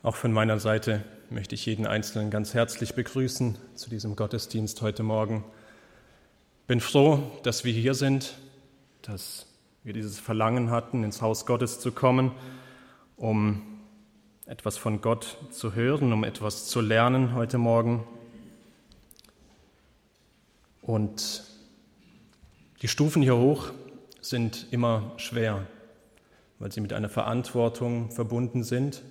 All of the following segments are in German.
Auch von meiner Seite möchte ich jeden Einzelnen ganz herzlich begrüßen zu diesem Gottesdienst heute Morgen. Bin froh, dass wir hier sind, dass wir dieses Verlangen hatten, ins Haus Gottes zu kommen, um etwas von Gott zu hören, um etwas zu lernen heute Morgen. Und die Stufen hier hoch sind immer schwer, weil sie mit einer Verantwortung verbunden sind.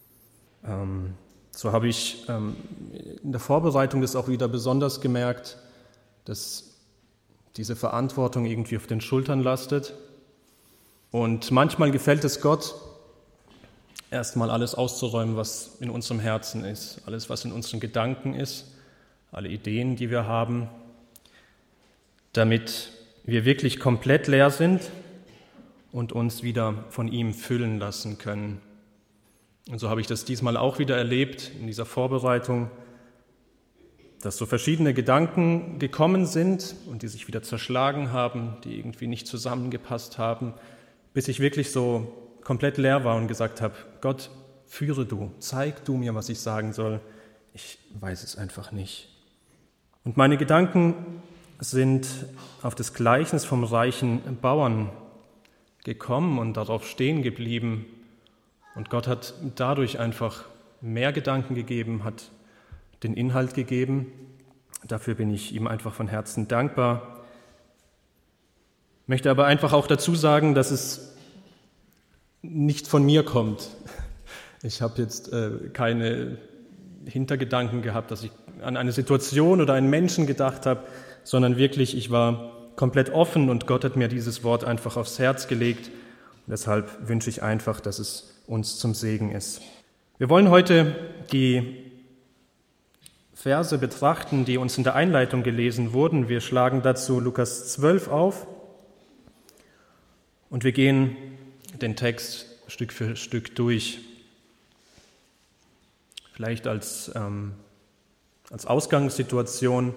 So habe ich in der Vorbereitung das auch wieder besonders gemerkt, dass diese Verantwortung irgendwie auf den Schultern lastet. Und manchmal gefällt es Gott, erstmal alles auszuräumen, was in unserem Herzen ist, alles, was in unseren Gedanken ist, alle Ideen, die wir haben, damit wir wirklich komplett leer sind und uns wieder von ihm füllen lassen können. Und so habe ich das diesmal auch wieder erlebt in dieser Vorbereitung, dass so verschiedene Gedanken gekommen sind und die sich wieder zerschlagen haben, die irgendwie nicht zusammengepasst haben, bis ich wirklich so komplett leer war und gesagt habe, Gott, führe du, zeig du mir, was ich sagen soll. Ich weiß es einfach nicht. Und meine Gedanken sind auf das Gleichnis vom reichen Bauern gekommen und darauf stehen geblieben. Und Gott hat dadurch einfach mehr Gedanken gegeben, hat den Inhalt gegeben. Dafür bin ich ihm einfach von Herzen dankbar. Möchte aber einfach auch dazu sagen, dass es nicht von mir kommt. Ich habe jetzt keine Hintergedanken gehabt, dass ich an eine Situation oder einen Menschen gedacht habe, sondern wirklich, ich war komplett offen und Gott hat mir dieses Wort einfach aufs Herz gelegt. Und deshalb wünsche ich einfach, dass es uns zum Segen ist. Wir wollen heute die Verse betrachten, die uns in der Einleitung gelesen wurden. Wir schlagen dazu Lukas 12 auf und wir gehen den Text Stück für Stück durch. Vielleicht als Ausgangssituation.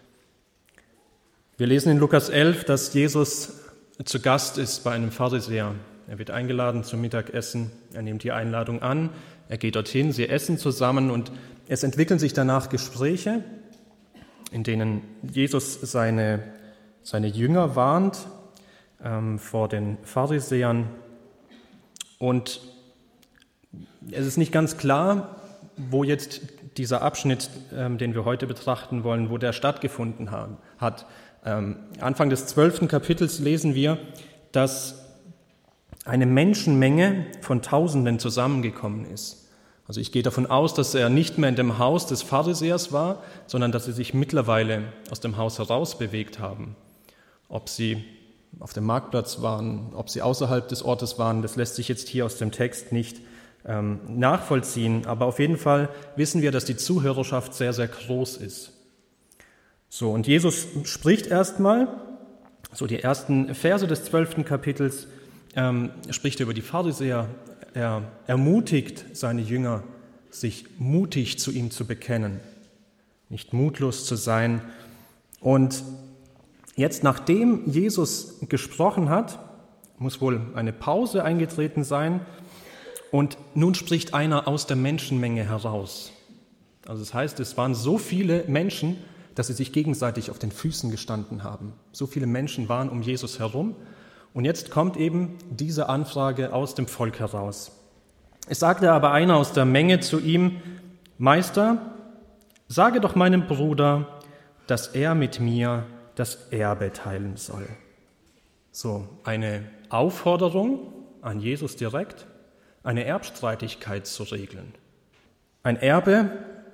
Wir lesen in Lukas 11, dass Jesus zu Gast ist bei einem Pharisäer. Er wird eingeladen zum Mittagessen, er nimmt die Einladung an, er geht dorthin, sie essen zusammen und es entwickeln sich danach Gespräche, in denen Jesus seine Jünger warnt vor den Pharisäern. Und es ist nicht ganz klar, wo jetzt dieser Abschnitt, den wir heute betrachten wollen, wo der stattgefunden hat. Anfang des 12. Kapitels lesen wir, dass eine Menschenmenge von Tausenden zusammengekommen ist. Also ich gehe davon aus, dass er nicht mehr in dem Haus des Pharisäers war, sondern dass sie sich mittlerweile aus dem Haus heraus bewegt haben. Ob sie auf dem Marktplatz waren, ob sie außerhalb des Ortes waren, das lässt sich jetzt hier aus dem Text nicht nachvollziehen. Aber auf jeden Fall wissen wir, dass die Zuhörerschaft sehr, sehr groß ist. So, und Jesus spricht erstmal, so die ersten Verse des 12. Kapitels, spricht er über die Pharisäer. Er ermutigt seine Jünger, sich mutig zu ihm zu bekennen, nicht mutlos zu sein. Und jetzt, nachdem Jesus gesprochen hat, muss wohl eine Pause eingetreten sein und nun spricht einer aus der Menschenmenge heraus. Also das heißt, es waren so viele Menschen, dass sie sich gegenseitig auf den Füßen gestanden haben. So viele Menschen waren um Jesus herum. Und jetzt kommt eben diese Anfrage aus dem Volk heraus. Es sagte aber einer aus der Menge zu ihm, Meister, sage doch meinem Bruder, dass er mit mir das Erbe teilen soll. So, eine Aufforderung an Jesus direkt, eine Erbstreitigkeit zu regeln. Ein Erbe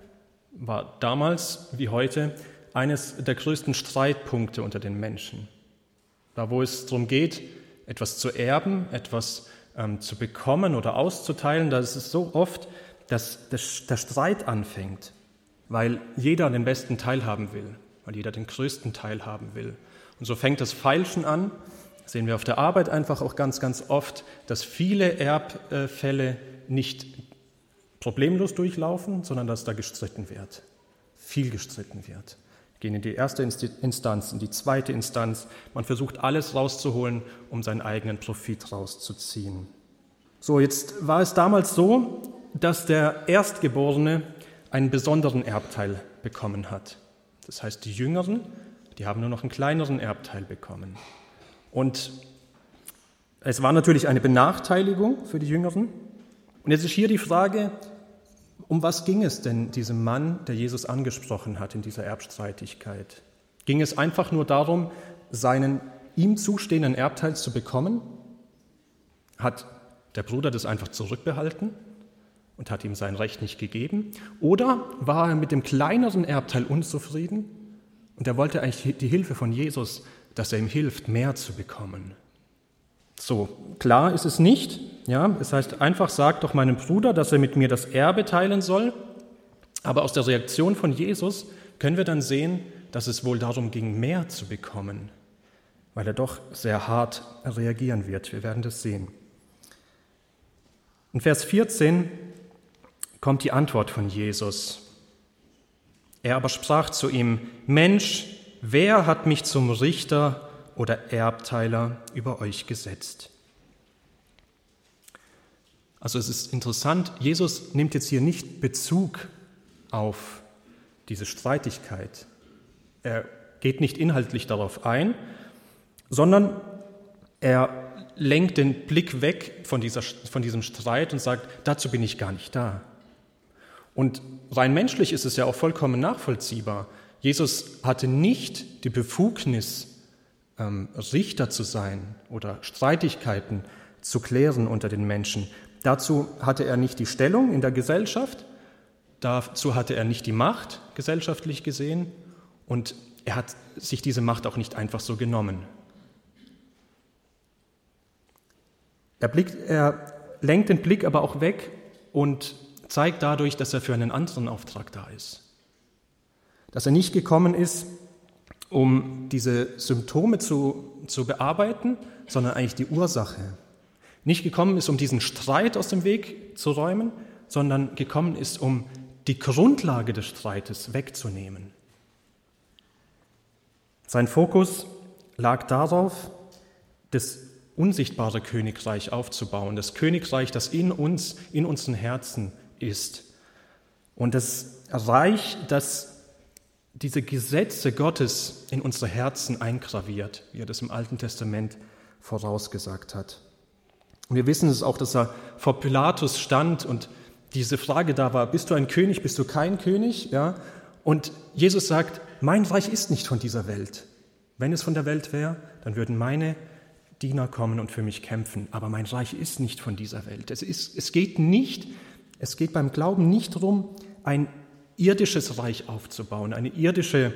war damals wie heute eines der größten Streitpunkte unter den Menschen. Da, wo es darum geht, etwas zu erben, etwas zu bekommen oder auszuteilen, da ist es so oft, dass der Streit anfängt, weil jeder den besten Teil haben will, weil jeder den größten Teil haben will. Und so fängt das Feilschen an, das sehen wir auf der Arbeit einfach auch ganz, ganz oft, dass viele Erbfälle nicht problemlos durchlaufen, sondern dass da gestritten wird, viel gestritten wird. Gehen in die erste Instanz, in die zweite Instanz. Man versucht alles rauszuholen, um seinen eigenen Profit rauszuziehen. So, jetzt war es damals so, dass der Erstgeborene einen besonderen Erbteil bekommen hat. Das heißt, die Jüngeren, die haben nur noch einen kleineren Erbteil bekommen. Und es war natürlich eine Benachteiligung für die Jüngeren. Und jetzt ist hier die Frage, um was ging es denn diesem Mann, der Jesus angesprochen hat in dieser Erbstreitigkeit? Ging es einfach nur darum, seinen ihm zustehenden Erbteil zu bekommen? Hat der Bruder das einfach zurückbehalten und hat ihm sein Recht nicht gegeben? Oder war er mit dem kleineren Erbteil unzufrieden und er wollte eigentlich die Hilfe von Jesus, dass er ihm hilft, mehr zu bekommen? So, klar ist es nicht. Ja, es heißt einfach, sag doch meinem Bruder, dass er mit mir das Erbe teilen soll. Aber aus der Reaktion von Jesus können wir dann sehen, dass es wohl darum ging, mehr zu bekommen, weil er doch sehr hart reagieren wird. Wir werden das sehen. In Vers 14 kommt die Antwort von Jesus. Er aber sprach zu ihm: Mensch, wer hat mich zum Richter oder Erbteiler über euch gesetzt? Also es ist interessant, Jesus nimmt jetzt hier nicht Bezug auf diese Streitigkeit. Er geht nicht inhaltlich darauf ein, sondern er lenkt den Blick weg von diesem Streit und sagt, dazu bin ich gar nicht da. Und rein menschlich ist es ja auch vollkommen nachvollziehbar. Jesus hatte nicht die Befugnis, Richter zu sein oder Streitigkeiten zu klären unter den Menschen. Dazu hatte er nicht die Stellung in der Gesellschaft, dazu hatte er nicht die Macht, gesellschaftlich gesehen, und er hat sich diese Macht auch nicht einfach so genommen. Er lenkt den Blick aber auch weg und zeigt dadurch, dass er für einen anderen Auftrag da ist. Dass er nicht gekommen ist, um diese Symptome zu bearbeiten, sondern eigentlich die Ursache. Nicht gekommen ist, um diesen Streit aus dem Weg zu räumen, sondern gekommen ist, um die Grundlage des Streites wegzunehmen. Sein Fokus lag darauf, das unsichtbare Königreich aufzubauen, das Königreich, das in uns, in unseren Herzen ist. Und das Reich, das diese Gesetze Gottes in unsere Herzen eingraviert, wie er das im Alten Testament vorausgesagt hat. Und wir wissen es auch, dass er vor Pilatus stand und diese Frage da war, bist du ein König, bist du kein König? Ja? Und Jesus sagt, mein Reich ist nicht von dieser Welt. Wenn es von der Welt wäre, dann würden meine Diener kommen und für mich kämpfen. Aber mein Reich ist nicht von dieser Welt. Es geht beim Glauben nicht darum, ein irdisches Reich aufzubauen, eine irdische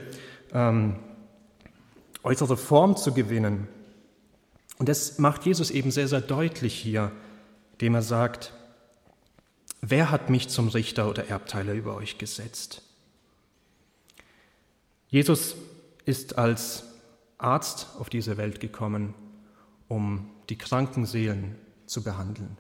äußere Form zu gewinnen. Und das macht Jesus eben sehr, sehr deutlich hier, indem er sagt, wer hat mich zum Richter oder Erbteiler über euch gesetzt? Jesus ist als Arzt auf diese Welt gekommen, um die kranken Seelen zu behandeln.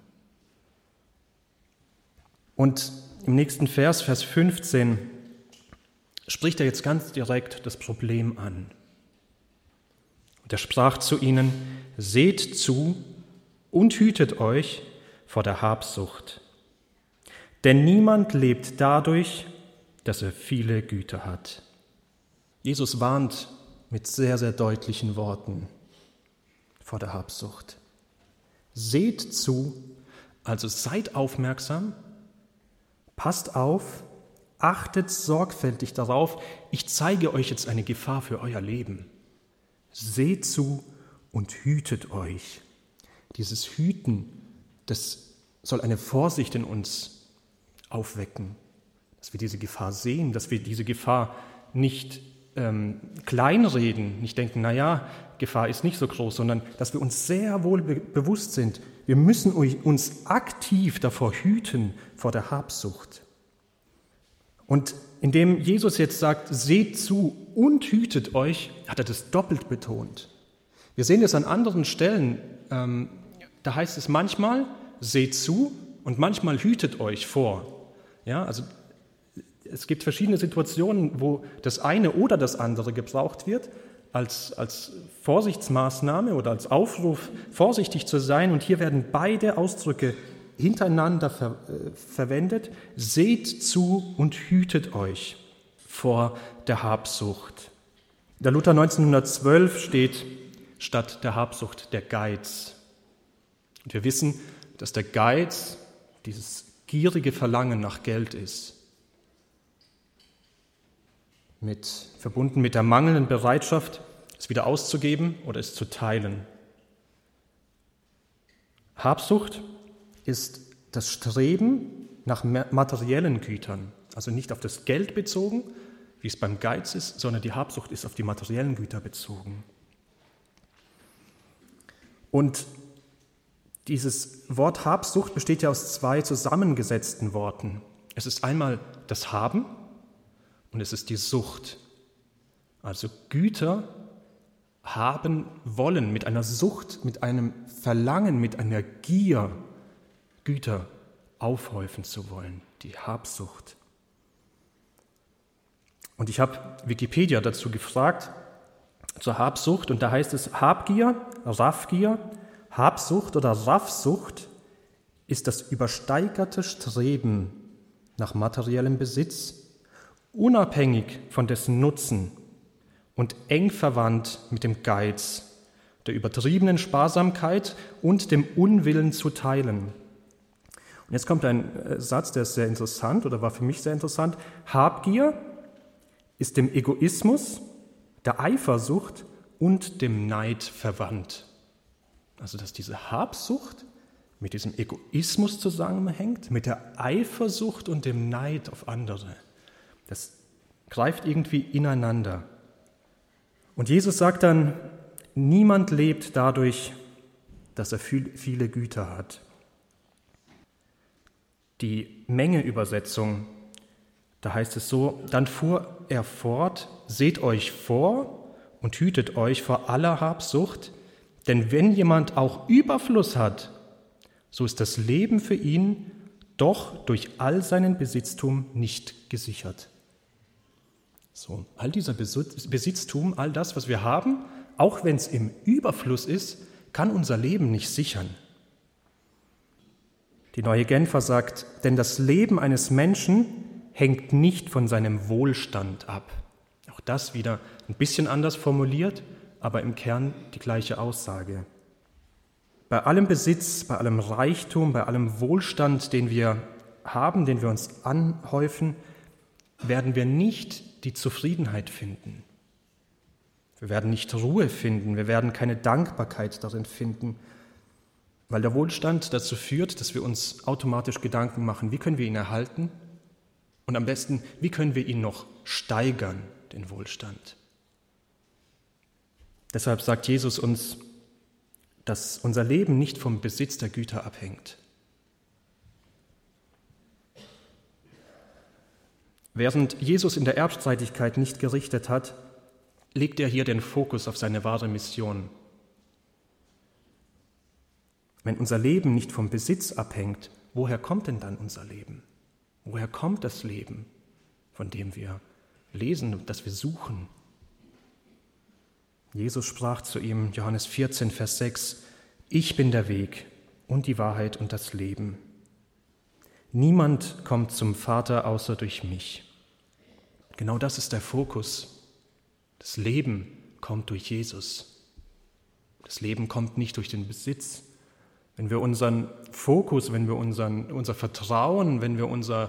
Und im nächsten Vers, Vers 15, spricht er jetzt ganz direkt das Problem an. Und er sprach zu ihnen, seht zu und hütet euch vor der Habsucht. Denn niemand lebt dadurch, dass er viele Güter hat. Jesus warnt mit sehr, sehr deutlichen Worten vor der Habsucht. Seht zu, also seid aufmerksam, passt auf, achtet sorgfältig darauf, ich zeige euch jetzt eine Gefahr für euer Leben. Seht zu und hütet euch. Dieses Hüten, das soll eine Vorsicht in uns aufwecken, dass wir diese Gefahr sehen, dass wir diese Gefahr nicht kleinreden, nicht denken, naja, Gefahr ist nicht so groß, sondern dass wir uns sehr wohl bewusst sind, wir müssen uns aktiv davor hüten, vor der Habsucht. Und indem Jesus jetzt sagt, seht zu und hütet euch, hat er das doppelt betont. Wir sehen das an anderen Stellen, da heißt es manchmal, seht zu und manchmal hütet euch vor. Ja, also es gibt verschiedene Situationen, wo das eine oder das andere gebraucht wird, als Vorsichtsmaßnahme oder als Aufruf, vorsichtig zu sein. Und hier werden beide Ausdrücke hintereinander verwendet. Seht zu und hütet euch vor der Habsucht. In der Luther 1912 steht statt der Habsucht der Geiz. Und wir wissen, dass der Geiz dieses gierige Verlangen nach Geld ist, verbunden mit der mangelnden Bereitschaft, es wieder auszugeben oder es zu teilen. Habsucht ist das Streben nach materiellen Gütern, also nicht auf das Geld bezogen, wie es beim Geiz ist, sondern die Habsucht ist auf die materiellen Güter bezogen. Und dieses Wort Habsucht besteht ja aus zwei zusammengesetzten Worten. Es ist einmal das Haben und es ist die Sucht. Also Güter haben wollen, mit einer Sucht, mit einem Verlangen, mit einer Gier, Güter aufhäufen zu wollen, die Habsucht. Und ich habe Wikipedia dazu gefragt, zur Habsucht, und da heißt es, Habgier, Raffgier, Habsucht oder Raffsucht ist das übersteigerte Streben nach materiellem Besitz, unabhängig von dessen Nutzen und eng verwandt mit dem Geiz, der übertriebenen Sparsamkeit und dem Unwillen zu teilen. Und jetzt kommt ein Satz, der ist sehr interessant oder war für mich sehr interessant. Habgier ist dem Egoismus, der Eifersucht und dem Neid verwandt. Also dass diese Habsucht mit diesem Egoismus zusammenhängt, mit der Eifersucht und dem Neid auf andere. Das greift irgendwie ineinander. Und Jesus sagt dann, niemand lebt dadurch, dass er viele Güter hat. Die Menge-Übersetzung, da heißt es so, dann fuhr er fort, seht euch vor und hütet euch vor aller Habsucht, denn wenn jemand auch Überfluss hat, so ist das Leben für ihn doch durch all seinen Besitztum nicht gesichert. So, all dieser Besitztum, all das, was wir haben, auch wenn es im Überfluss ist, kann unser Leben nicht sichern. Die Neue Genfer sagt, denn das Leben eines Menschen hängt nicht von seinem Wohlstand ab. Auch das wieder ein bisschen anders formuliert, aber im Kern die gleiche Aussage. Bei allem Besitz, bei allem Reichtum, bei allem Wohlstand, den wir haben, den wir uns anhäufen, werden wir nicht die Zufriedenheit finden. Wir werden nicht Ruhe finden, wir werden keine Dankbarkeit darin finden, weil der Wohlstand dazu führt, dass wir uns automatisch Gedanken machen, wie können wir ihn erhalten und am besten, wie können wir ihn noch steigern, den Wohlstand. Deshalb sagt Jesus uns, dass unser Leben nicht vom Besitz der Güter abhängt. Während Jesus in der Erbstreitigkeit nicht gerichtet hat, legt er hier den Fokus auf seine wahre Mission. Wenn unser Leben nicht vom Besitz abhängt, woher kommt denn dann unser Leben? Woher kommt das Leben, von dem wir lesen und das wir suchen? Jesus sprach zu ihm, Johannes 14, Vers 6, ich bin der Weg und die Wahrheit und das Leben. Niemand kommt zum Vater außer durch mich. Genau das ist der Fokus. Das Leben kommt durch Jesus. Das Leben kommt nicht durch den Besitz. Wenn wir unseren Fokus, wenn wir unser Vertrauen, wenn wir unsere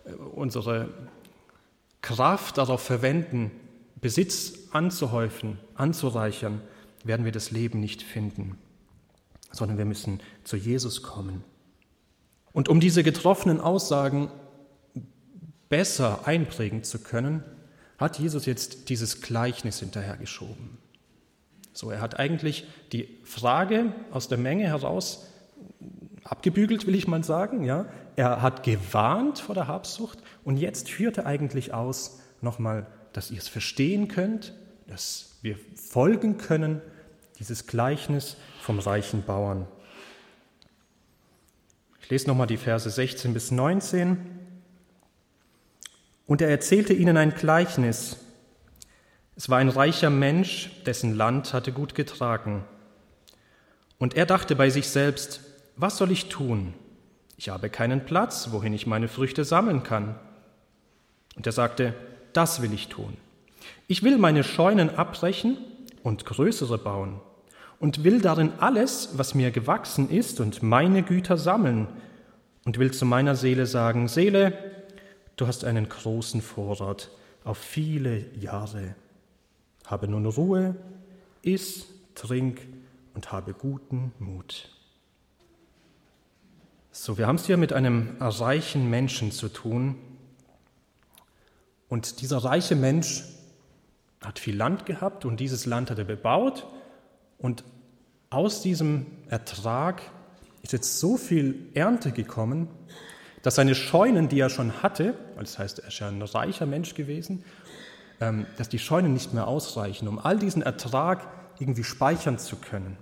Kraft darauf verwenden, Besitz anzuhäufen, anzureichern, werden wir das Leben nicht finden, sondern wir müssen zu Jesus kommen. Und um diese getroffenen Aussagen besser einprägen zu können, hat Jesus jetzt dieses Gleichnis hinterhergeschoben. So, er hat eigentlich die Frage aus der Menge heraus abgebügelt, will ich mal sagen. Ja? Er hat gewarnt vor der Habsucht und jetzt führt er eigentlich aus, nochmal, dass ihr es verstehen könnt, dass wir folgen können, dieses Gleichnis vom reichen Bauern. Ich lese nochmal die Verse 16 bis 19. Und er erzählte ihnen ein Gleichnis. Es war ein reicher Mensch, dessen Land hatte gut getragen. Und er dachte bei sich selbst, was soll ich tun? Ich habe keinen Platz, wohin ich meine Früchte sammeln kann. Und er sagte, das will ich tun. Ich will meine Scheunen abbrechen und größere bauen und will darin alles, was mir gewachsen ist, und meine Güter sammeln und will zu meiner Seele sagen, Seele, du hast einen großen Vorrat auf viele Jahre. Habe nun Ruhe, iss, trink und habe guten Mut. So, wir haben es hier mit einem reichen Menschen zu tun. Und dieser reiche Mensch hat viel Land gehabt und dieses Land hat er bebaut. Und aus diesem Ertrag ist jetzt so viel Ernte gekommen, dass seine Scheunen, die er schon hatte, das heißt, er ist ja ein reicher Mensch gewesen, dass die Scheunen nicht mehr ausreichen, um all diesen Ertrag irgendwie speichern zu können.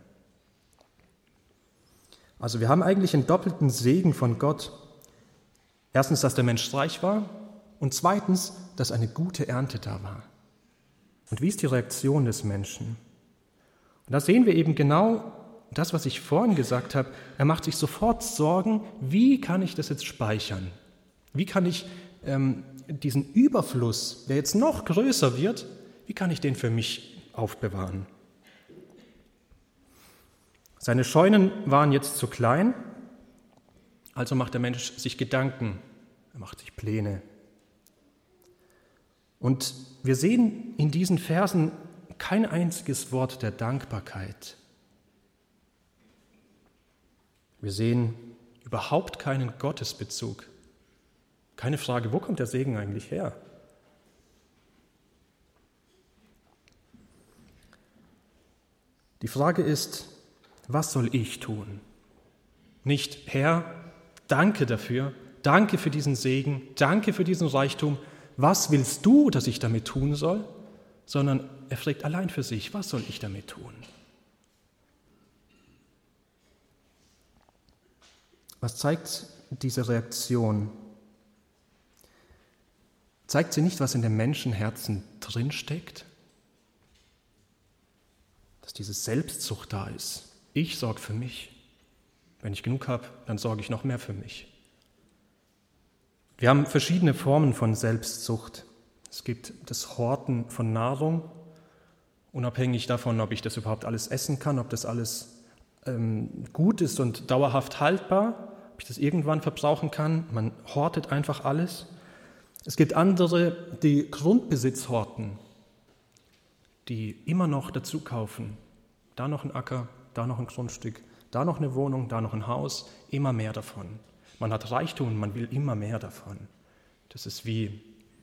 Also wir haben eigentlich einen doppelten Segen von Gott. Erstens, dass der Mensch reich war und zweitens, dass eine gute Ernte da war. Und wie ist die Reaktion des Menschen? Und da sehen wir eben genau das, was ich vorhin gesagt habe. Er macht sich sofort Sorgen, wie kann ich das jetzt speichern? Wie kann ich diesen Überfluss, der jetzt noch größer wird, wie kann ich den für mich aufbewahren? Seine Scheunen waren jetzt zu klein, also macht der Mensch sich Gedanken, er macht sich Pläne. Und wir sehen in diesen Versen kein einziges Wort der Dankbarkeit. Wir sehen überhaupt keinen Gottesbezug. Keine Frage, wo kommt der Segen eigentlich her? Die Frage ist, was soll ich tun? Nicht, Herr, danke dafür, danke für diesen Segen, danke für diesen Reichtum, was willst du, dass ich damit tun soll? Sondern er fragt allein für sich, was soll ich damit tun? Was zeigt diese Reaktion? Zeigt sie nicht, was in dem Menschenherzen drinsteckt? Dass diese Selbstsucht da ist. Ich sorge für mich. Wenn ich genug habe, dann sorge ich noch mehr für mich. Wir haben verschiedene Formen von Selbstsucht. Es gibt das Horten von Nahrung, unabhängig davon, ob ich das überhaupt alles essen kann, ob das alles gut ist und dauerhaft haltbar, ob ich das irgendwann verbrauchen kann. Man hortet einfach alles. Es gibt andere, die Grundbesitz horten, die immer noch dazu kaufen. Da noch ein Acker, da noch ein Grundstück, da noch eine Wohnung, da noch ein Haus, immer mehr davon. Man hat Reichtum, man will immer mehr davon. Das ist wie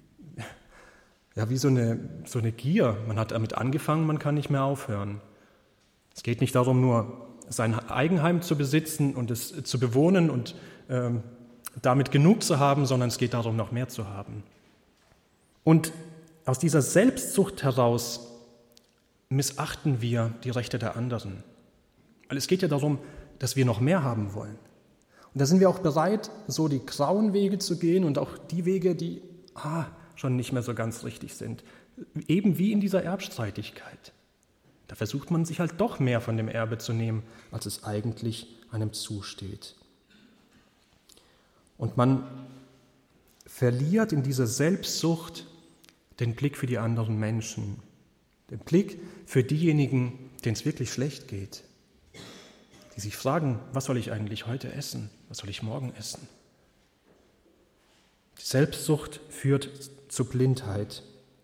so eine Gier. Man hat damit angefangen, man kann nicht mehr aufhören. Es geht nicht darum, nur sein Eigenheim zu besitzen und es zu bewohnen und damit genug zu haben, sondern es geht darum, noch mehr zu haben. Und aus dieser Selbstsucht heraus missachten wir die Rechte der anderen. Weil es geht ja darum, dass wir noch mehr haben wollen. Und da sind wir auch bereit, so die grauen Wege zu gehen und auch die Wege, die schon nicht mehr so ganz richtig sind. Eben wie in dieser Erbstreitigkeit. Da versucht man sich halt doch mehr von dem Erbe zu nehmen, als es eigentlich einem zusteht. Und man verliert in dieser Selbstsucht den Blick für die anderen Menschen, den Blick für diejenigen, denen es wirklich schlecht geht, die sich fragen, was soll ich eigentlich heute essen, was soll ich morgen essen? Die Selbstsucht führt zu Blindheit.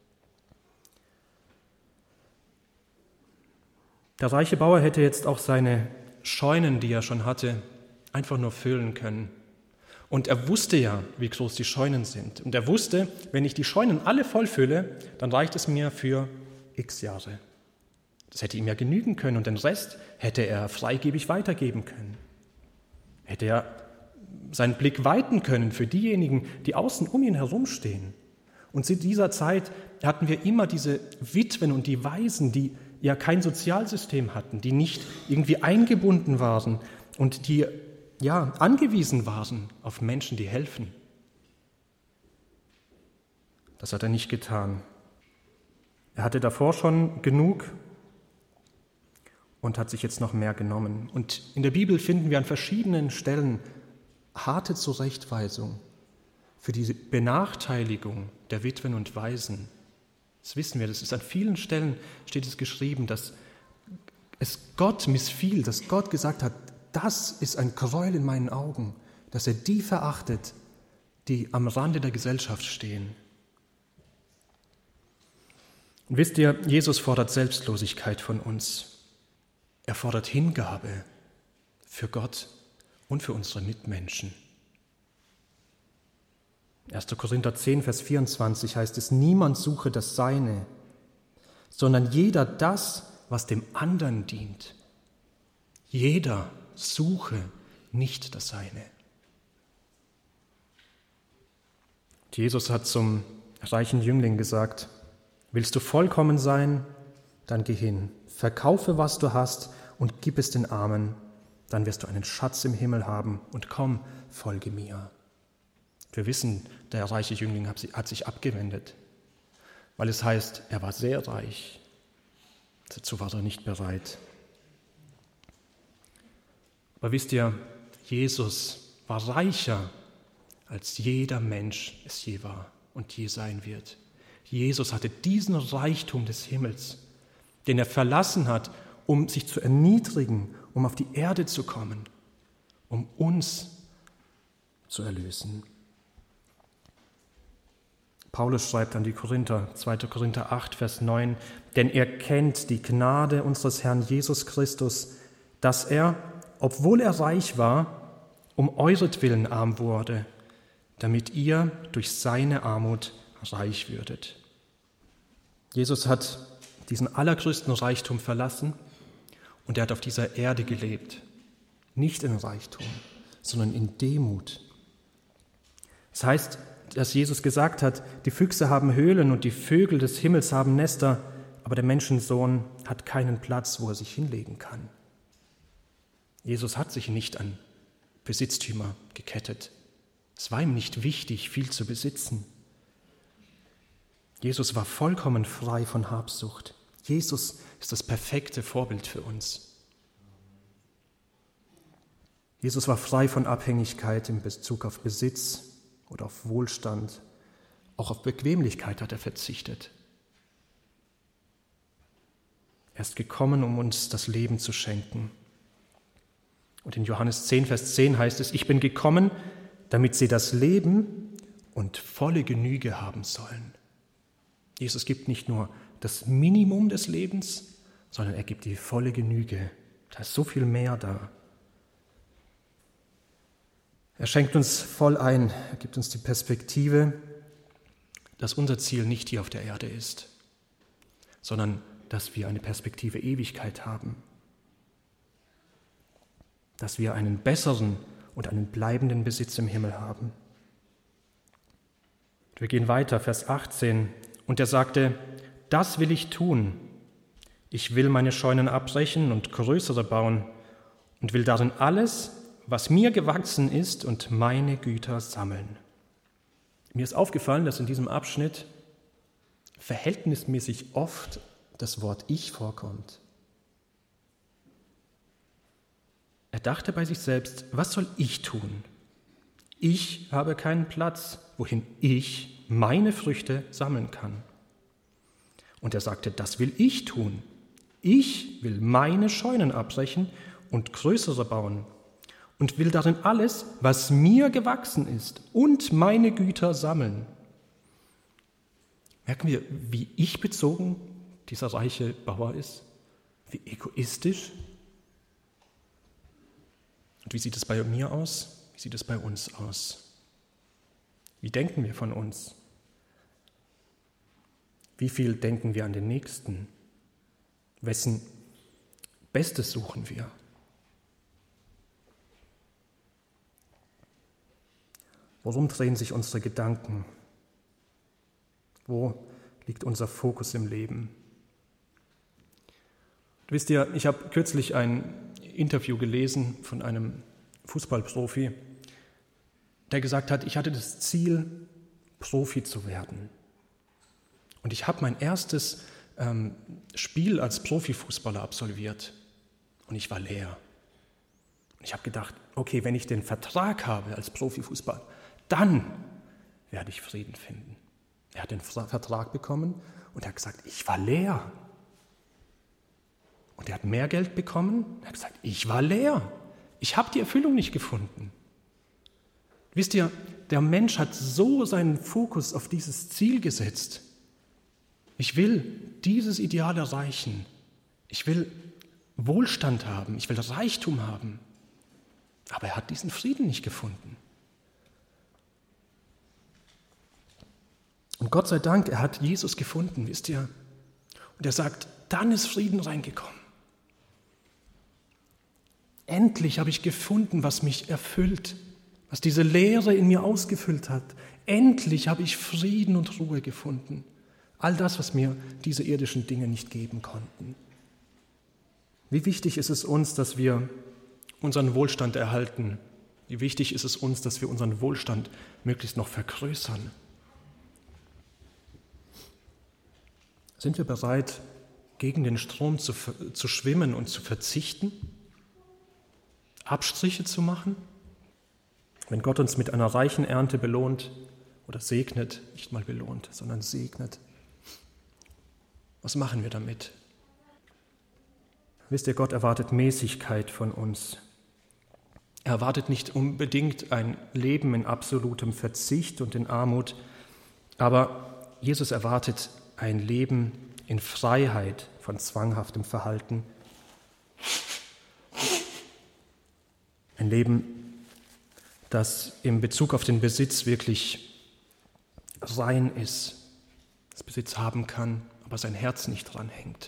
Der reiche Bauer hätte jetzt auch seine Scheunen, die er schon hatte, einfach nur füllen können. Und er wusste ja, wie groß die Scheunen sind. Und er wusste, wenn ich die Scheunen alle vollfülle, dann reicht es mir für x Jahre. Das hätte ihm ja genügen können und den Rest hätte er freigebig weitergeben können. Hätte er seinen Blick weiten können für diejenigen, die außen um ihn herumstehen. Und zu dieser Zeit hatten wir immer diese Witwen und die Waisen, die ja kein Sozialsystem hatten, die nicht irgendwie eingebunden waren und die angewiesen waren auf Menschen, die helfen. Das hat er nicht getan. Er hatte davor schon genug und hat sich jetzt noch mehr genommen. Und in der Bibel finden wir an verschiedenen Stellen harte Zurechtweisung, für die Benachteiligung der Witwen und Waisen. Das wissen wir, das ist an vielen Stellen steht es geschrieben, dass es Gott missfiel, dass Gott gesagt hat, das ist ein Gräuel in meinen Augen, dass er die verachtet, die am Rande der Gesellschaft stehen. Und wisst ihr, Jesus fordert Selbstlosigkeit von uns. Er fordert Hingabe für Gott und für unsere Mitmenschen. 1. Korinther 10, Vers 24 heißt es, niemand suche das Seine, sondern jeder das, was dem anderen dient. Jeder suche nicht das Seine. Jesus hat zum reichen Jüngling gesagt, willst du vollkommen sein, dann geh hin, verkaufe, was du hast und gib es den Armen, dann wirst du einen Schatz im Himmel haben und komm, folge mir. Wir wissen, der reiche Jüngling hat sich abgewendet, weil es heißt, er war sehr reich. Dazu war er nicht bereit. Aber wisst ihr, Jesus war reicher, als jeder Mensch es je war und je sein wird. Jesus hatte diesen Reichtum des Himmels, den er verlassen hat, um sich zu erniedrigen, um auf die Erde zu kommen, um uns zu erlösen. Paulus schreibt an die Korinther, 2. Korinther 8, Vers 9, denn ihr kennt die Gnade unseres Herrn Jesus Christus, dass er, obwohl er reich war, um euretwillen arm wurde, damit ihr durch seine Armut reich würdet. Jesus hat diesen allergrößten Reichtum verlassen und er hat auf dieser Erde gelebt. Nicht in Reichtum, sondern in Demut. Das heißt, dass Jesus gesagt hat, die Füchse haben Höhlen und die Vögel des Himmels haben Nester, aber der Menschensohn hat keinen Platz, wo er sich hinlegen kann. Jesus hat sich nicht an Besitztümer gekettet. Es war ihm nicht wichtig, viel zu besitzen. Jesus war vollkommen frei von Habsucht. Jesus ist das perfekte Vorbild für uns. Jesus war frei von Abhängigkeit in Bezug auf Besitz oder auf Wohlstand. Auch auf Bequemlichkeit hat er verzichtet. Er ist gekommen, um uns das Leben zu schenken. Und in Johannes 10, Vers 10 heißt es, ich bin gekommen, damit sie das Leben und volle Genüge haben sollen. Jesus gibt nicht nur das Minimum des Lebens, sondern er gibt die volle Genüge. Da ist so viel mehr da. Er schenkt uns voll ein, er gibt uns die Perspektive, dass unser Ziel nicht hier auf der Erde ist, sondern dass wir eine Perspektive Ewigkeit haben, dass wir einen besseren und einen bleibenden Besitz im Himmel haben. Wir gehen weiter, Vers 18. Und er sagte, das will ich tun. Ich will meine Scheunen abbrechen und größere bauen und will darin alles, was mir gewachsen ist, und meine Güter sammeln. Mir ist aufgefallen, dass in diesem Abschnitt verhältnismäßig oft das Wort Ich vorkommt. Er dachte bei sich selbst, was soll ich tun? Ich habe keinen Platz, wohin ich meine Früchte sammeln kann. Und er sagte, das will ich tun. Ich will meine Scheunen abbrechen und größere bauen und will darin alles, was mir gewachsen ist, und meine Güter sammeln. Merken wir, wie ich-bezogen dieser reiche Bauer ist? Wie egoistisch? Und wie sieht es bei mir aus? Wie sieht es bei uns aus? Wie denken wir von uns? Wie viel denken wir an den Nächsten? Wessen Bestes suchen wir? Worum drehen sich unsere Gedanken? Wo liegt unser Fokus im Leben? Wisst ihr, ich habe kürzlich ein Interview gelesen von einem Fußballprofi, der gesagt hat, ich hatte das Ziel, Profi zu werden. Und ich habe mein erstes Spiel als Profifußballer absolviert und ich war leer. Und ich habe gedacht, okay, wenn ich den Vertrag habe als Profifußballer, dann werde ich Frieden finden. Er hat den Vertrag bekommen und er hat gesagt, ich war leer. Und er hat mehr Geld bekommen. Er hat gesagt, ich war leer. Ich habe die Erfüllung nicht gefunden. Wisst ihr, der Mensch hat so seinen Fokus auf dieses Ziel gesetzt. Ich will dieses Ideal erreichen. Ich will Wohlstand haben. Ich will Reichtum haben. Aber er hat diesen Frieden nicht gefunden. Und Gott sei Dank, er hat Jesus gefunden, wisst ihr. Und er sagt, dann ist Frieden reingekommen. Endlich habe ich gefunden, was mich erfüllt, was diese Leere in mir ausgefüllt hat. Endlich habe ich Frieden und Ruhe gefunden. All das, was mir diese irdischen Dinge nicht geben konnten. Wie wichtig ist es uns, dass wir unseren Wohlstand erhalten? Wie wichtig ist es uns, dass wir unseren Wohlstand möglichst noch vergrößern? Sind wir bereit, gegen den Strom zu schwimmen und zu verzichten? Abstriche zu machen? Wenn Gott uns mit einer reichen Ernte belohnt oder segnet, nicht mal belohnt, sondern segnet, was machen wir damit? Wisst ihr, Gott erwartet Mäßigkeit von uns. Er erwartet nicht unbedingt ein Leben in absolutem Verzicht und in Armut, aber Jesus erwartet ein Leben in Freiheit von zwanghaftem Verhalten. Ein Leben, das in Bezug auf den Besitz wirklich rein ist, das Besitz haben kann, aber sein Herz nicht dran hängt.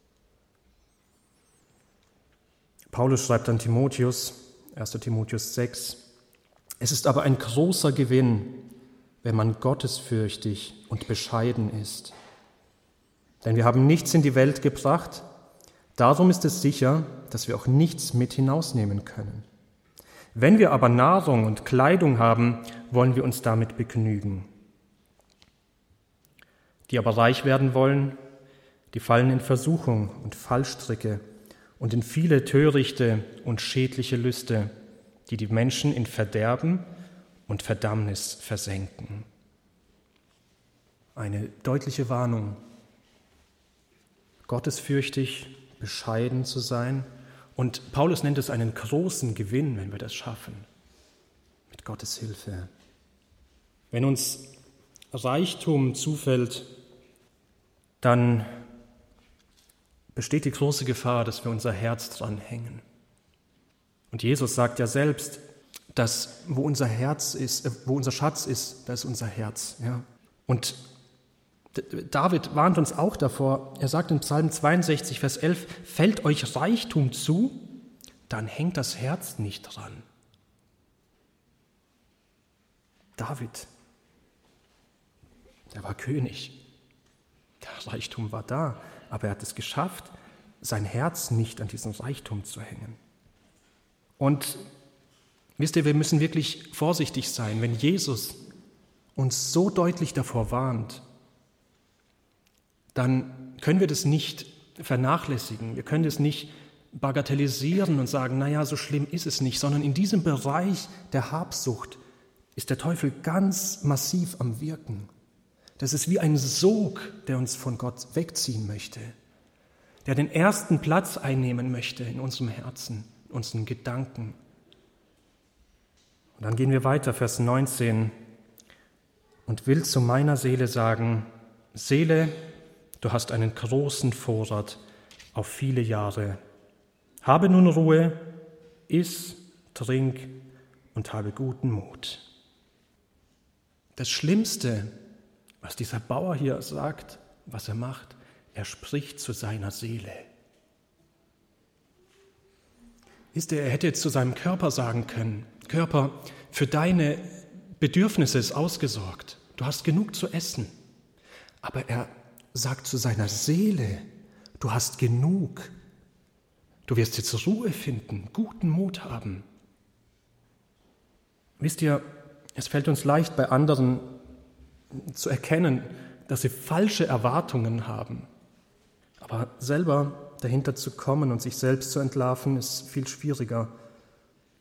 Paulus schreibt an Timotheus, 1. Timotheus 6, es ist aber ein großer Gewinn, wenn man gottesfürchtig und bescheiden ist. Denn wir haben nichts in die Welt gebracht, darum ist es sicher, dass wir auch nichts mit hinausnehmen können. Wenn wir aber Nahrung und Kleidung haben, wollen wir uns damit begnügen. Die aber reich werden wollen, die fallen in Versuchung und Fallstricke und in viele törichte und schädliche Lüste, die die Menschen in Verderben und Verdammnis versenken. Eine deutliche Warnung, gottesfürchtig, bescheiden zu sein. Und Paulus nennt es einen großen Gewinn, wenn wir das schaffen, mit Gottes Hilfe. Wenn uns Reichtum zufällt, dann besteht die große Gefahr, dass wir unser Herz dranhängen. Und Jesus sagt ja selbst, dass wo unser Schatz ist, da ist unser Herz. Ja? Und David warnt uns auch davor, er sagt in Psalm 62, Vers 11, fällt euch Reichtum zu, dann hängt das Herz nicht dran. David, der war König, der Reichtum war da, aber er hat es geschafft, sein Herz nicht an diesen Reichtum zu hängen. Und wisst ihr, wir müssen wirklich vorsichtig sein, wenn Jesus uns so deutlich davor warnt, dann können wir das nicht vernachlässigen, wir können das nicht bagatellisieren und sagen, naja, so schlimm ist es nicht, sondern in diesem Bereich der Habsucht ist der Teufel ganz massiv am Wirken. Das ist wie ein Sog, der uns von Gott wegziehen möchte, der den ersten Platz einnehmen möchte in unserem Herzen, in unseren Gedanken. Und dann gehen wir weiter, Vers 19, und will zu meiner Seele sagen, Seele, du hast einen großen Vorrat auf viele Jahre. Habe nun Ruhe, iss, trink und habe guten Mut. Das Schlimmste, was dieser Bauer hier sagt, was er macht, er spricht zu seiner Seele. Er hätte zu seinem Körper sagen können, Körper, für deine Bedürfnisse ist ausgesorgt, du hast genug zu essen. Aber er sagt zu seiner Seele, du hast genug, du wirst jetzt Ruhe finden, guten Mut haben. Wisst ihr, es fällt uns leicht, bei anderen zu erkennen, dass sie falsche Erwartungen haben. Aber selber dahinter zu kommen und sich selbst zu entlarven, ist viel schwieriger.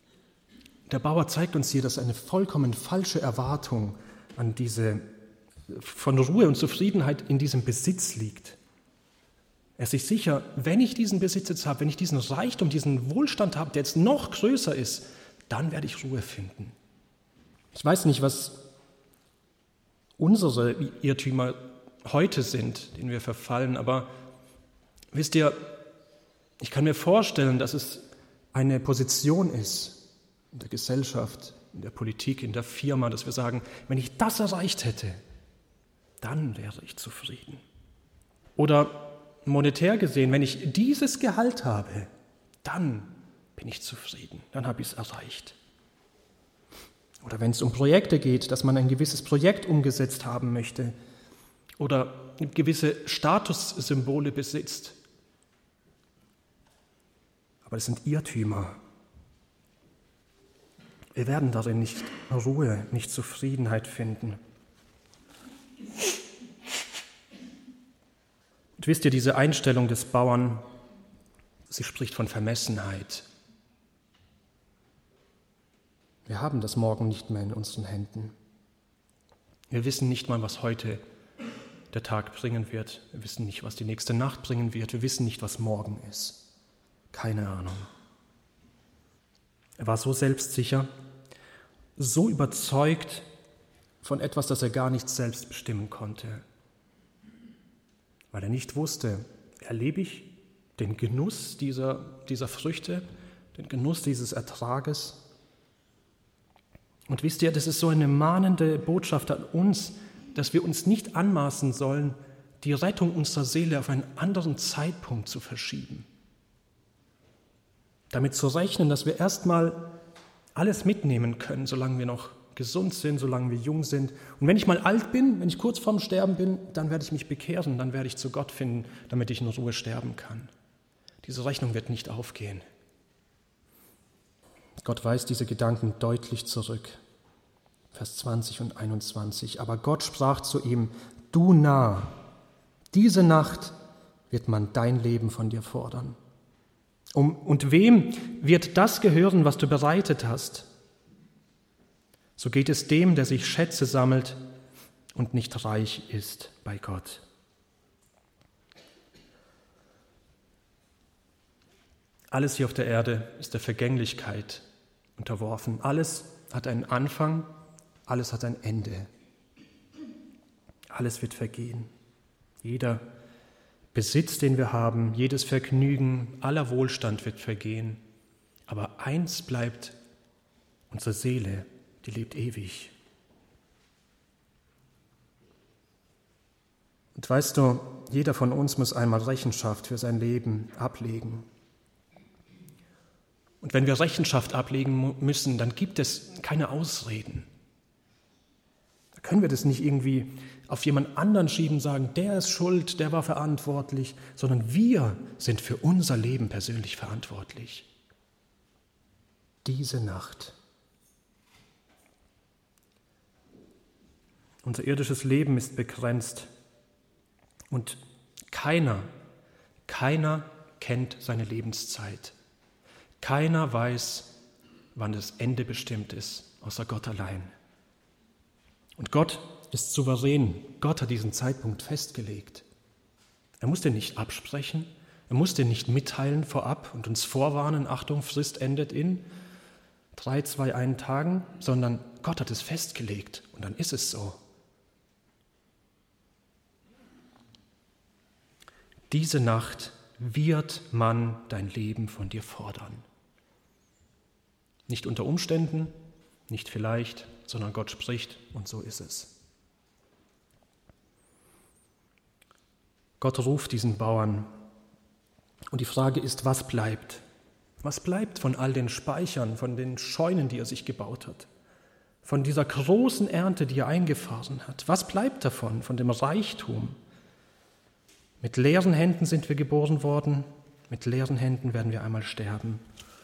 Der Bauer zeigt uns hier, dass eine vollkommen falsche Erwartung an von Ruhe und Zufriedenheit in diesem Besitz liegt. Er ist sich sicher, wenn ich diesen Besitz jetzt habe, wenn ich diesen Reichtum, diesen Wohlstand habe, der jetzt noch größer ist, dann werde ich Ruhe finden. Ich weiß nicht, was unsere Irrtümer heute sind, denen wir verfallen, aber wisst ihr, ich kann mir vorstellen, dass es eine Position ist in der Gesellschaft, in der Politik, in der Firma, dass wir sagen, wenn ich das erreicht hätte, dann wäre ich zufrieden. Oder monetär gesehen, wenn ich dieses Gehalt habe, dann bin ich zufrieden, dann habe ich es erreicht. Oder wenn es um Projekte geht, dass man ein gewisses Projekt umgesetzt haben möchte oder gewisse Statussymbole besitzt. Aber das sind Irrtümer. Wir werden darin nicht Ruhe, nicht Zufriedenheit finden. Und wisst ihr, diese Einstellung des Bauern, sie spricht von Vermessenheit. Wir haben das Morgen nicht mehr in unseren Händen. Wir wissen nicht mal, was heute der Tag bringen wird. Wir wissen nicht, was die nächste Nacht bringen wird. Wir wissen nicht, was morgen ist. Keine Ahnung. Er war so selbstsicher, so überzeugt von etwas, das er gar nicht selbst bestimmen konnte. Weil er nicht wusste, erlebe ich den Genuss dieser Früchte, den Genuss dieses Ertrages? Und wisst ihr, das ist so eine mahnende Botschaft an uns, dass wir uns nicht anmaßen sollen, die Rettung unserer Seele auf einen anderen Zeitpunkt zu verschieben. Damit zu rechnen, dass wir erstmal alles mitnehmen können, solange wir noch gesund sind, solange wir jung sind. Und wenn ich mal alt bin, wenn ich kurz vorm Sterben bin, dann werde ich mich bekehren, dann werde ich zu Gott finden, damit ich in Ruhe sterben kann. Diese Rechnung wird nicht aufgehen. Gott weist diese Gedanken deutlich zurück. Vers 20 und 21. Aber Gott sprach zu ihm, du Narr, diese Nacht wird man dein Leben von dir fordern. Und wem wird das gehören, was du bereitet hast? So geht es dem, der sich Schätze sammelt und nicht reich ist bei Gott. Alles hier auf der Erde ist der Vergänglichkeit unterworfen. Alles hat einen Anfang, alles hat ein Ende. Alles wird vergehen. Jeder Besitz, den wir haben, jedes Vergnügen, aller Wohlstand wird vergehen. Aber eins bleibt, unsere Seele, die lebt ewig. Und weißt du, jeder von uns muss einmal Rechenschaft für sein Leben ablegen. Und wenn wir Rechenschaft ablegen müssen, dann gibt es keine Ausreden. Da können wir das nicht irgendwie auf jemand anderen schieben und sagen, der ist schuld, der war verantwortlich, sondern wir sind für unser Leben persönlich verantwortlich. Diese Nacht. Unser irdisches Leben ist begrenzt und keiner kennt seine Lebenszeit. Keiner weiß, wann das Ende bestimmt ist, außer Gott allein. Und Gott ist souverän. Gott hat diesen Zeitpunkt festgelegt. Er muss den nicht absprechen, er muss den nicht mitteilen vorab und uns vorwarnen, Achtung, Frist endet in 3, 2, 1 Tagen, sondern Gott hat es festgelegt und dann ist es so. Diese Nacht wird man dein Leben von dir fordern. Nicht unter Umständen, nicht vielleicht, sondern Gott spricht und so ist es. Gott ruft diesen Bauern und die Frage ist, was bleibt? Was bleibt von all den Speichern, von den Scheunen, die er sich gebaut hat? Von dieser großen Ernte, die er eingefahren hat? Was bleibt davon, von dem Reichtum? Mit leeren Händen sind wir geboren worden, mit leeren Händen werden wir einmal sterben.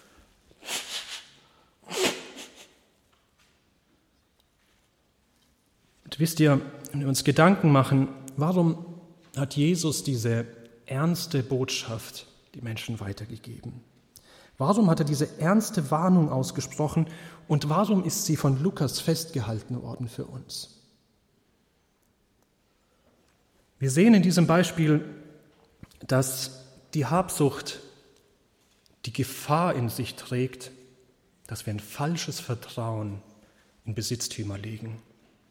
Und wisst ihr, wenn wir uns Gedanken machen, warum hat Jesus diese ernste Botschaft die Menschen weitergegeben? Warum hat er diese ernste Warnung ausgesprochen und warum ist sie von Lukas festgehalten worden für uns? Wir sehen in diesem Beispiel, dass die Habsucht die Gefahr in sich trägt, dass wir ein falsches Vertrauen in Besitztümer legen.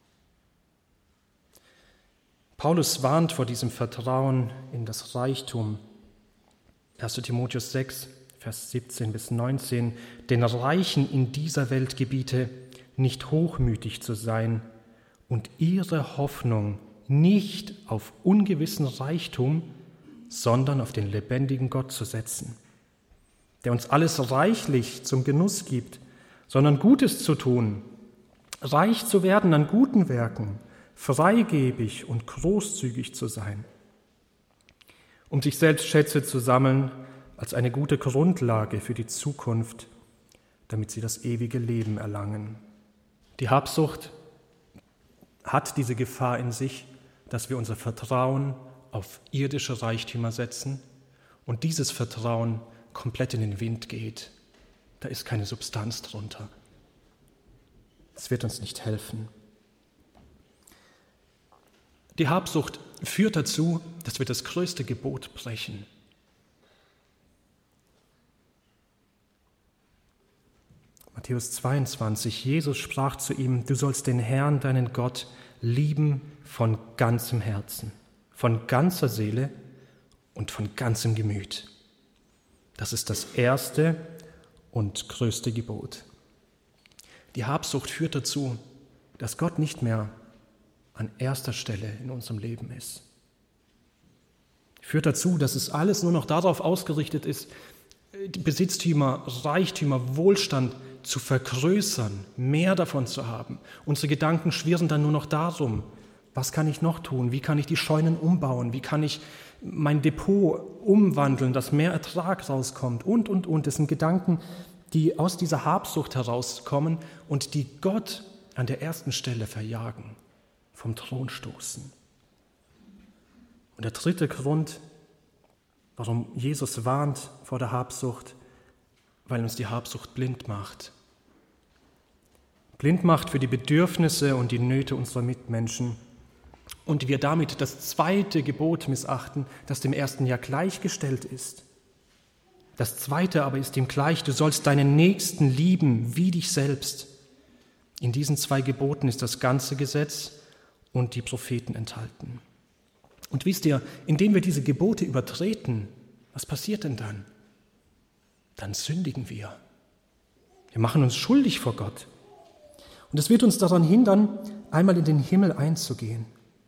Paulus warnt vor diesem Vertrauen in das Reichtum. 1. Timotheus 6, Vers 17 bis 19, den Reichen in dieser Welt gebiete, nicht hochmütig zu sein und ihre Hoffnung nicht auf ungewissen Reichtum, sondern auf den lebendigen Gott zu setzen, der uns alles reichlich zum Genuss gibt, sondern Gutes zu tun, reich zu werden an guten Werken, freigebig und großzügig zu sein, um sich selbst Schätze zu sammeln als eine gute Grundlage für die Zukunft, damit sie das ewige Leben erlangen. Die Habsucht hat diese Gefahr in sich, dass wir unser Vertrauen auf irdische Reichtümer setzen und dieses Vertrauen komplett in den Wind geht. Da ist keine Substanz drunter. Es wird uns nicht helfen. Die Habsucht führt dazu, dass wir das größte Gebot brechen. Matthäus 22, Jesus sprach zu ihm, du sollst den Herrn, deinen Gott, lieben von ganzem Herzen, von ganzer Seele und von ganzem Gemüt. Das ist das erste und größte Gebot. Die Habsucht führt dazu, dass Gott nicht mehr an erster Stelle in unserem Leben ist. Führt dazu, dass es alles nur noch darauf ausgerichtet ist, Besitztümer, Reichtümer, Wohlstand zu vergrößern, mehr davon zu haben. Unsere Gedanken schwirren dann nur noch darum, was kann ich noch tun? Wie kann ich die Scheunen umbauen? Wie kann ich mein Depot umwandeln, dass mehr Ertrag rauskommt? Und. Das sind Gedanken, die aus dieser Habsucht herauskommen und die Gott an der ersten Stelle verjagen, vom Thron stoßen. Und der dritte Grund, warum Jesus warnt vor der Habsucht, weil uns die Habsucht blind macht. Blind macht für die Bedürfnisse und die Nöte unserer Mitmenschen. Und wir damit das zweite Gebot missachten, das dem ersten ja gleichgestellt ist. Das zweite aber ist ihm gleich, du sollst deinen Nächsten lieben wie dich selbst. In diesen zwei Geboten ist das ganze Gesetz und die Propheten enthalten. Und wisst ihr, indem wir diese Gebote übertreten, was passiert denn dann? Dann sündigen wir. Wir machen uns schuldig vor Gott. Und es wird uns daran hindern, einmal in den Himmel einzugehen.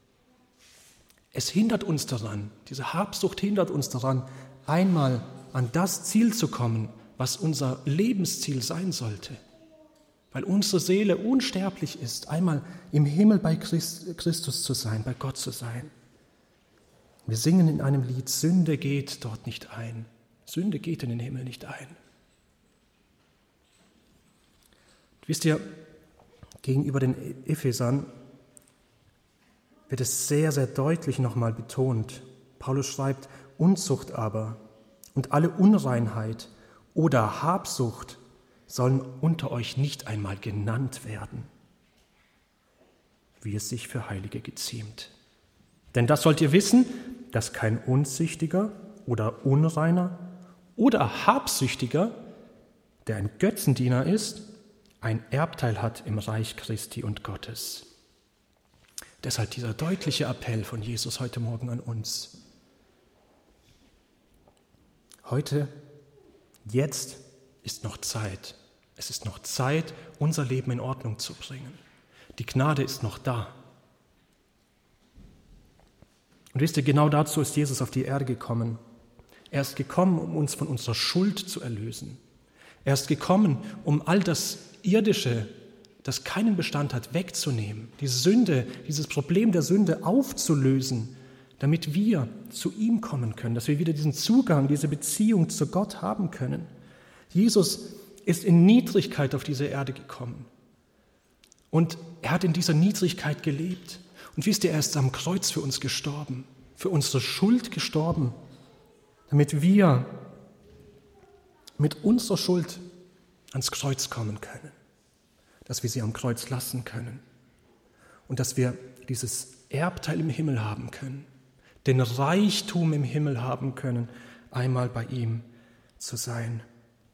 Es hindert uns daran, diese Habsucht hindert uns daran, einmal an das Ziel zu kommen, was unser Lebensziel sein sollte. Weil unsere Seele unsterblich ist, einmal im Himmel bei Christus zu sein, bei Gott zu sein. Wir singen in einem Lied, Sünde geht dort nicht ein. Sünde geht in den Himmel nicht ein. Und wisst ihr, gegenüber den Ephesern wird es sehr, sehr deutlich nochmal betont. Paulus schreibt, Unzucht aber und alle Unreinheit oder Habsucht sollen unter euch nicht einmal genannt werden, wie es sich für Heilige geziemt. Denn das sollt ihr wissen, dass kein Unzüchtiger oder Unreiner oder Habsüchtiger, der ein Götzendiener ist, ein Erbteil hat im Reich Christi und Gottes. Deshalb dieser deutliche Appell von Jesus heute Morgen an uns. Heute, jetzt ist noch Zeit. Es ist noch Zeit, unser Leben in Ordnung zu bringen. Die Gnade ist noch da. Und wisst ihr, genau dazu ist Jesus auf die Erde gekommen. Er ist gekommen, um uns von unserer Schuld zu erlösen. Er ist gekommen, um all das Irdische, das keinen Bestand hat, wegzunehmen. Die Sünde, dieses Problem der Sünde aufzulösen, damit wir zu ihm kommen können, dass wir wieder diesen Zugang, diese Beziehung zu Gott haben können. Jesus ist in Niedrigkeit auf diese Erde gekommen. Und er hat in dieser Niedrigkeit gelebt. Und wisst ihr, er ist am Kreuz für uns gestorben, für unsere Schuld gestorben, damit wir mit unserer Schuld ans Kreuz kommen können, dass wir sie am Kreuz lassen können und dass wir dieses Erbteil im Himmel haben können, den Reichtum im Himmel haben können, einmal bei ihm zu sein.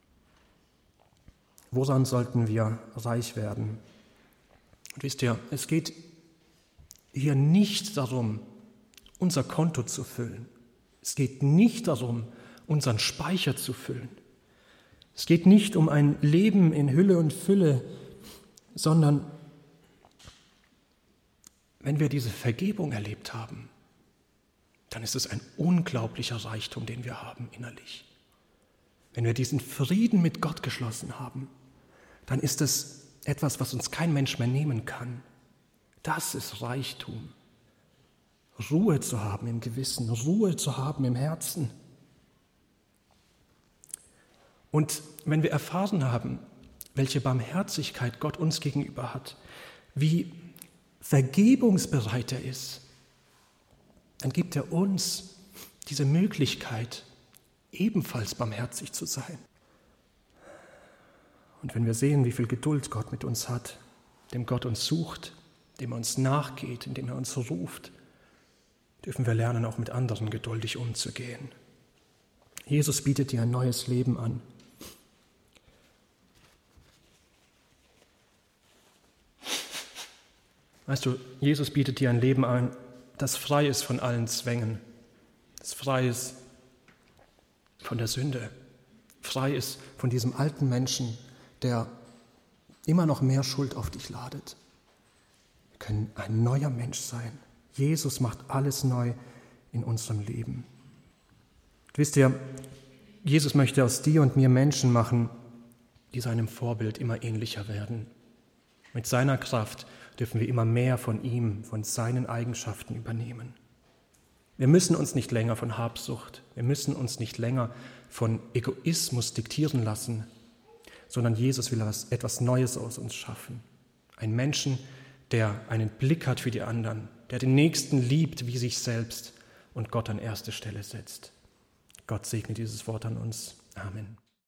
Woran sollten wir reich werden? Und wisst ihr, es geht hier nicht darum, unser Konto zu füllen. Es geht nicht darum, unseren Speicher zu füllen. Es geht nicht um ein Leben in Hülle und Fülle, sondern wenn wir diese Vergebung erlebt haben, dann ist es ein unglaublicher Reichtum, den wir haben innerlich. Wenn wir diesen Frieden mit Gott geschlossen haben, dann ist es etwas, was uns kein Mensch mehr nehmen kann. Das ist Reichtum. Ruhe zu haben im Gewissen, Ruhe zu haben im Herzen. Und wenn wir erfahren haben, welche Barmherzigkeit Gott uns gegenüber hat, wie vergebungsbereit er ist, dann gibt er uns diese Möglichkeit, ebenfalls barmherzig zu sein. Und wenn wir sehen, wie viel Geduld Gott mit uns hat, dem Gott uns sucht, dem er uns nachgeht, indem er uns ruft, dürfen wir lernen, auch mit anderen geduldig umzugehen. Jesus bietet dir ein neues Leben an. Weißt du, Jesus bietet dir ein Leben an, das frei ist von allen Zwängen, das frei ist von der Sünde, frei ist von diesem alten Menschen, der immer noch mehr Schuld auf dich ladet. Wir können ein neuer Mensch sein. Jesus macht alles neu in unserem Leben. Und wisst ihr, Jesus möchte aus dir und mir Menschen machen, die seinem Vorbild immer ähnlicher werden. Mit seiner Kraft dürfen wir immer mehr von ihm, von seinen Eigenschaften übernehmen. Wir müssen uns nicht länger von Habsucht, wir müssen uns nicht länger von Egoismus diktieren lassen, sondern Jesus will etwas Neues aus uns schaffen. Ein Menschen, der einen Blick hat für die anderen, der den Nächsten liebt wie sich selbst und Gott an erste Stelle setzt. Gott segne dieses Wort an uns. Amen.